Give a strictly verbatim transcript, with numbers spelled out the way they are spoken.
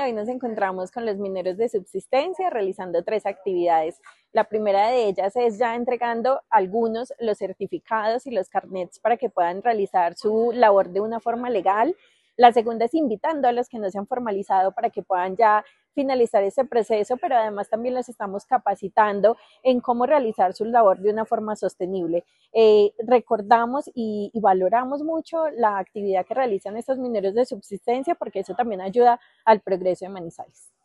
hoy nos encontramos con los mineros de subsistencia realizando tres actividades. La primera de ellas es ya entregando algunos los certificados y los carnets para que puedan realizar su labor de una forma legal. La segunda es invitando a los que no se han formalizado para que puedan ya finalizar ese proceso, pero además también los estamos capacitando en cómo realizar su labor de una forma sostenible. Eh, recordamos y, y valoramos mucho la actividad que realizan estos mineros de subsistencia porque eso también ayuda al progreso de Manizales.